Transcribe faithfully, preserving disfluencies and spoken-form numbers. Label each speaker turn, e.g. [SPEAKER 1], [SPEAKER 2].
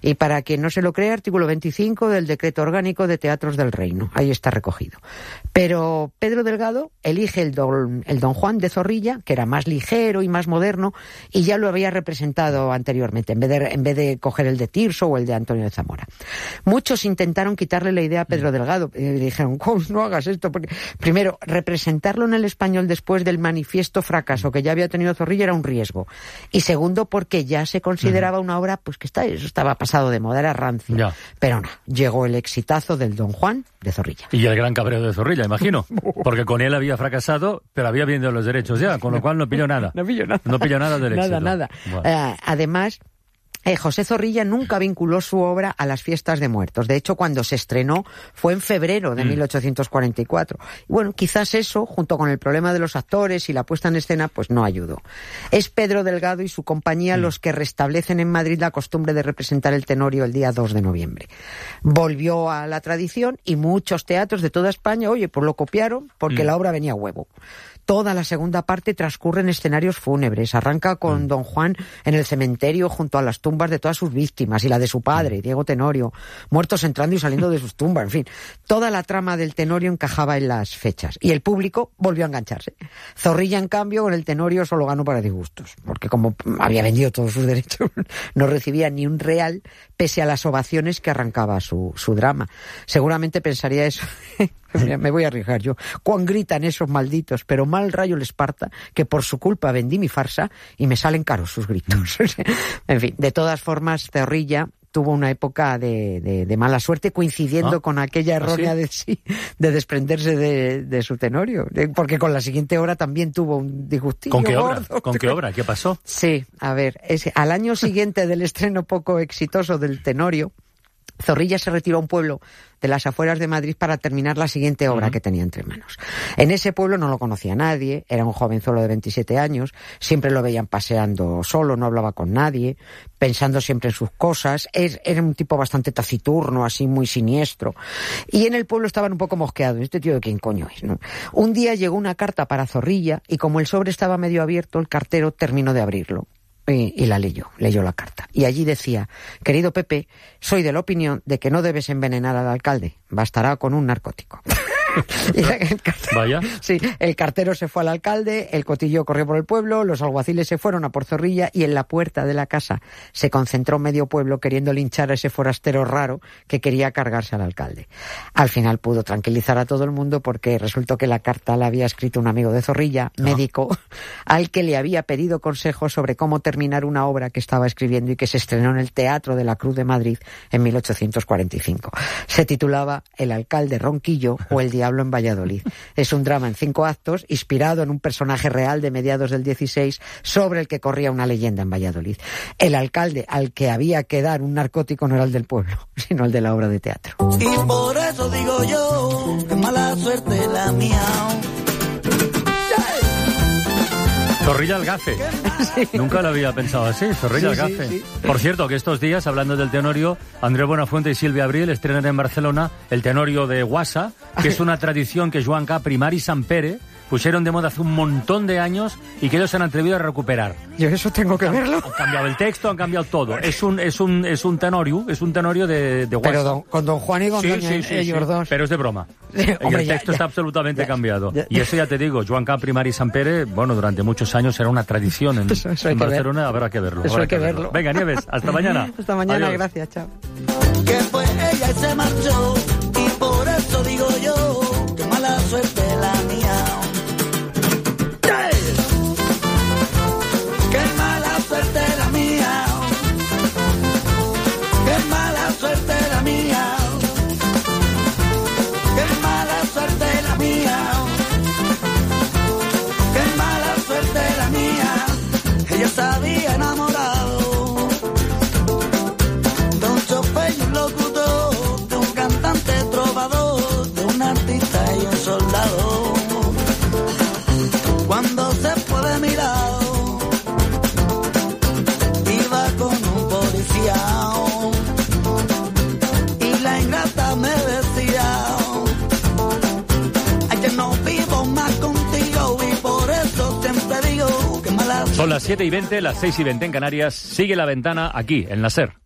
[SPEAKER 1] Y para quien no se lo cree, artículo veinticinco del Decreto Orgánico de Teatros del Reino. Ahí está recogido. Pero Pedro Delgado elige el don, el don Juan de Zorrilla, que era más ligero y más moderno, y ya lo había representado anteriormente, en vez de, en vez de coger el de Tirso o el de Antonio de Zamora. Muchos intentaron quitarle la idea a Pedro Delgado, y dijeron, no hagas esto, porque primero, representarlo en el español después del manifiesto fracaso que ya había tenido Zorrilla era un riesgo. Y segundo, porque ya se consideraba una obra, pues que está, eso estaba pasado de moda, era rancio. Ya. Pero no, llegó el exitazo del Don Juan de Zorrilla.
[SPEAKER 2] Y el gran cabreo de Zorrilla, imagino. Porque con él había fracasado, pero había vendido los derechos ya, con lo cual no pilló nada.
[SPEAKER 1] No pilló nada.
[SPEAKER 2] No pilló nada del éxito.
[SPEAKER 1] Nada, nada.
[SPEAKER 2] Bueno.
[SPEAKER 1] Uh, además... Eh, José Zorrilla nunca vinculó su obra a las fiestas de muertos. De hecho, cuando se estrenó fue en febrero de mm. mil ochocientos cuarenta y cuatro. Y bueno, quizás eso, junto con el problema de los actores y la puesta en escena, pues no ayudó. Es Pedro Delgado y su compañía mm. los que restablecen en Madrid la costumbre de representar el Tenorio el día dos de noviembre. Volvió a la tradición y muchos teatros de toda España, oye, pues lo copiaron porque mm. la obra venía a huevo. Toda la segunda parte transcurre en escenarios fúnebres. Arranca con mm. Don Juan en el cementerio junto a las tumbas de todas sus víctimas y la de su padre, mm. Diego Tenorio, muertos entrando y saliendo de sus tumbas, en fin. Toda la trama del Tenorio encajaba en las fechas y el público volvió a engancharse. Zorrilla, en cambio, con el Tenorio solo ganó para disgustos, porque como había vendido todos sus derechos, no recibía ni un real pese a las ovaciones que arrancaba su, su drama. Seguramente pensaría eso... Me voy a arriesgar yo. Cuán gritan esos malditos, pero mal rayo les parta, que por su culpa vendí mi farsa y me salen caros sus gritos. En fin, de todas formas, Zorrilla tuvo una época de, de, de mala suerte, coincidiendo ¿Ah? con aquella errónea ¿Ah, sí? de, sí, de desprenderse de, de su Tenorio. Porque con la siguiente obra también tuvo un disgustillo.
[SPEAKER 2] ¿Con qué obra?
[SPEAKER 1] Gordo.
[SPEAKER 2] ¿Con qué obra? ¿Qué pasó?
[SPEAKER 1] Sí, a ver, es, al año siguiente del estreno poco exitoso del Tenorio, Zorrilla se retiró a un pueblo de las afueras de Madrid para terminar la siguiente obra uh-huh. que tenía entre manos. En ese pueblo no lo conocía nadie, era un jovenzuelo de veintisiete años, siempre lo veían paseando solo, no hablaba con nadie, pensando siempre en sus cosas, es, era un tipo bastante taciturno, así muy siniestro, y en el pueblo estaban un poco mosqueados, ¿este tío de quién coño es? ¿no? Un día llegó una carta para Zorrilla, y como el sobre estaba medio abierto, el cartero terminó de abrirlo. Y, y la leyó, leyó la carta. Y allí decía, querido Pepe, soy de la opinión de que no debes envenenar al alcalde, bastará con un narcótico. Y el cartero,
[SPEAKER 2] Vaya.
[SPEAKER 1] Sí, el cartero se fue al alcalde, el cotillo corrió por el pueblo, los alguaciles se fueron a por Zorrilla y en la puerta de la casa se concentró medio pueblo queriendo linchar a ese forastero raro que quería cargarse al alcalde. Al final pudo tranquilizar a todo el mundo porque resultó que la carta la había escrito un amigo de Zorrilla, no. médico, al que le había pedido consejos sobre cómo terminar una obra que estaba escribiendo y que se estrenó en el Teatro de la Cruz de Madrid en mil ochocientos cuarenta y cinco. Se titulaba El alcalde Ronquillo o El diablo en Valladolid. Es un drama en cinco actos, inspirado en un personaje real de mediados del dieciséis, sobre el que corría una leyenda en Valladolid. El alcalde al que había que dar un narcótico no era el del pueblo, sino el de la obra de teatro.
[SPEAKER 3] Y por eso digo yo, que mala suerte la mía.
[SPEAKER 2] Zorrilla al gafe. Sí. Nunca lo había pensado así, Zorrilla sí, al gafe. Sí, sí. Por cierto, que estos días, hablando del Tenorio, Andrés Buenafuente y Silvia Abril estrenan en Barcelona el Tenorio de Guasa, que es una tradición que Joan Capri y Mari Sampere pusieron de moda hace un montón de años y que ellos se han atrevido a recuperar.
[SPEAKER 1] Yo eso tengo que
[SPEAKER 2] han,
[SPEAKER 1] verlo.
[SPEAKER 2] Han cambiado el texto, han cambiado todo. Es un es un es un tenorio, es un tenorio de, de Guasa.
[SPEAKER 1] Pero don, con Don Juan y con
[SPEAKER 2] sí,
[SPEAKER 1] Doña
[SPEAKER 2] sí, sí,
[SPEAKER 1] ellos
[SPEAKER 2] sí.
[SPEAKER 1] dos.
[SPEAKER 2] Pero es de broma.
[SPEAKER 1] Sí,
[SPEAKER 2] y
[SPEAKER 1] hombre,
[SPEAKER 2] el texto
[SPEAKER 1] ya,
[SPEAKER 2] está
[SPEAKER 1] ya,
[SPEAKER 2] absolutamente
[SPEAKER 1] ya,
[SPEAKER 2] cambiado.
[SPEAKER 1] Ya, ya.
[SPEAKER 2] Y eso ya te digo, Joan Capri y Mari Sampere, bueno, durante muchos años era una tradición en,
[SPEAKER 1] eso, eso
[SPEAKER 2] en Barcelona,
[SPEAKER 1] ver.
[SPEAKER 2] habrá que verlo.
[SPEAKER 1] Eso
[SPEAKER 2] habrá
[SPEAKER 1] hay que
[SPEAKER 2] que verlo.
[SPEAKER 1] verlo.
[SPEAKER 2] Venga, Nieves, hasta mañana.
[SPEAKER 1] Hasta mañana,
[SPEAKER 2] Adiós.
[SPEAKER 1] gracias, chao.
[SPEAKER 3] Que fue ella y se marchó, y por eso digo yo, que mala suerte la mía. ¡Qué mala suerte la mía! ¡Qué mala suerte la mía! ¡Qué mala suerte la mía! ¡Qué mala suerte la mía! Ella se había enamorado de un chofer y un locutor, de un cantante trovador, de un artista y un soldado. Cuando se puede mirar, iba con un policía y la ingrata me decía, ay, que no vivo más contigo y por eso siempre digo que mala.
[SPEAKER 2] Son las siete y veinte, las seis y veinte en Canarias. Sigue La Ventana aquí, en la SER.